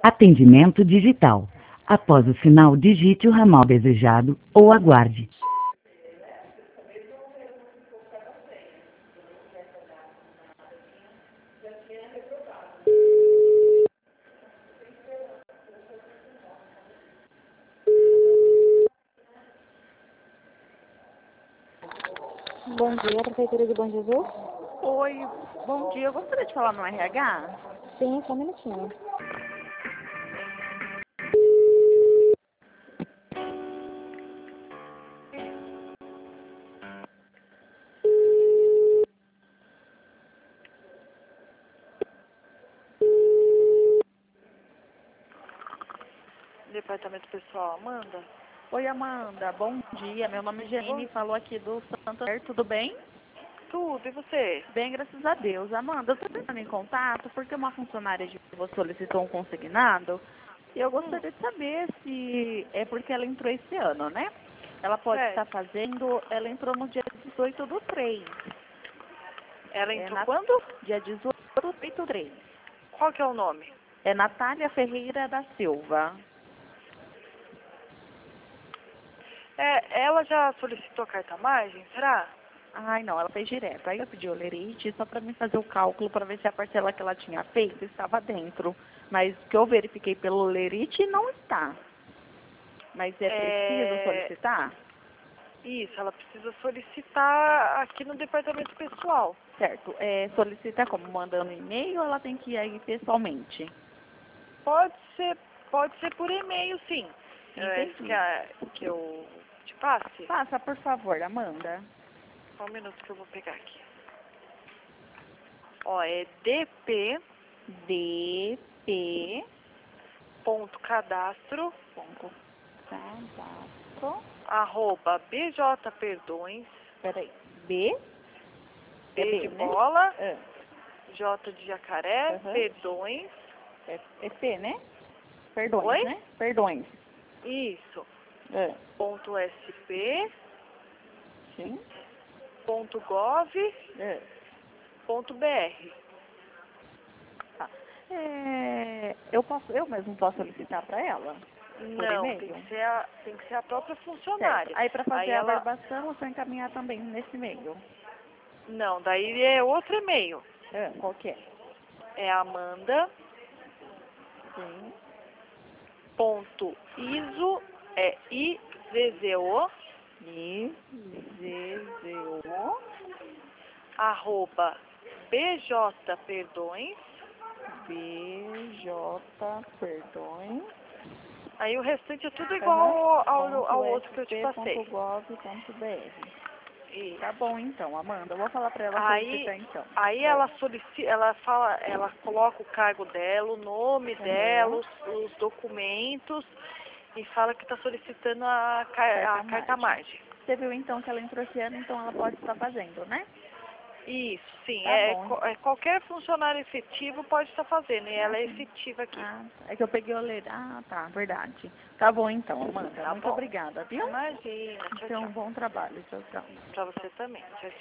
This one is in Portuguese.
Atendimento digital. Após o sinal, digite o ramal desejado ou aguarde. Bom dia, Prefeitura de Bom Jesus. Oi, bom dia. Eu gostaria de falar no RH. Sim, só um minutinho. Departamento Pessoal, Amanda? Oi, Amanda. Bom dia. Meu nome é Janine. Falou aqui do Santander. Tudo bem? Tudo, e você? Bem, graças a Deus. Amanda, eu estou entrando em contato porque uma funcionária de você solicitou um consignado e eu gostaria de saber se é porque ela entrou esse ano, né? Ela pode estar fazendo, ela entrou no dia 18/3. Ela entrou quando? Dia 18/3. Qual que é o nome? É Natália Ferreira da Silva. Ela já solicitou carta-margem, será? Ai, não, ela fez direto. Aí eu pedi o lerite só para mim fazer o cálculo para ver se a parcela que ela tinha feito estava dentro. Mas que eu verifiquei pelo lerite não está. Mas é preciso solicitar? Isso, ela precisa solicitar aqui no Departamento Pessoal. Certo. Solicita como? Mandando e-mail ou ela tem que ir aí pessoalmente? Pode ser por e-mail, sim. Entendi. Que eu te passe? Passa, por favor, Amanda. Só um minuto que eu vou pegar aqui. Ó, é dp dp.cadastro @bjperdões. Peraí. B? B de bola. J de jacaré. Perdões. É P, né? Perdões, Oi? né? Perdões. Isso. Ponto .sp. Sim. Ponto .gov. Ponto .br. Tá. Eu mesmo posso solicitar para ela? Não, tem que ser a própria funcionária. Certo. Aí para fazer a ela... averbação, eu vou encaminhar também nesse e-mail. Não, daí é outro e-mail. Qual que é? É Amanda. Sim. Ponto ISO, IZZO. IZZO. @ bjperdões. bjperdões. Aí o restante é tudo igual ao outro que eu te passei. .gov.br. Tá bom então, Amanda. Eu vou falar para ela solicitar então. Aí ela solicita, ela coloca o cargo dela, o nome dela, os documentos e fala que está solicitando a carta-margem. Você viu então que ela entrou esse ano, então ela pode estar fazendo, né? Isso, sim. Tá bom. Qualquer funcionário efetivo pode estar fazendo, e ela é efetiva aqui. É que eu peguei o ler. Tá, verdade. Tá bom então, Amanda. Muito obrigada, viu? Imagina. Tchau, Então, bom trabalho. Tchau, tchau. Pra você também. Tchau, tchau.